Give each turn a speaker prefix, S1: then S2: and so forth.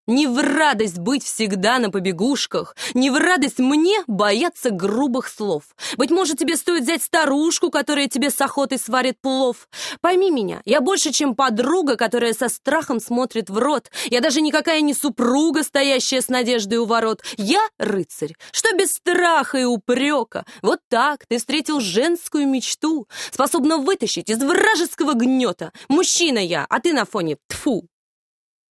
S1: Не в радость быть всегда на побегушках, не в радость мне бояться грубых слов. Быть может, тебе стоит взять старушку, которая тебе с охотой сварит плов. Пойми меня, я больше, чем подруга, которая со страхом смотрит в рот. Я даже никакая не супруга, стоящая с надеждой у ворот. Я рыцарь, что без страха и упрека. Вот так ты встретил женскую мечту, способна вытащить из вражеского гнета. Мужчина я, а ты на фоне, тьфу,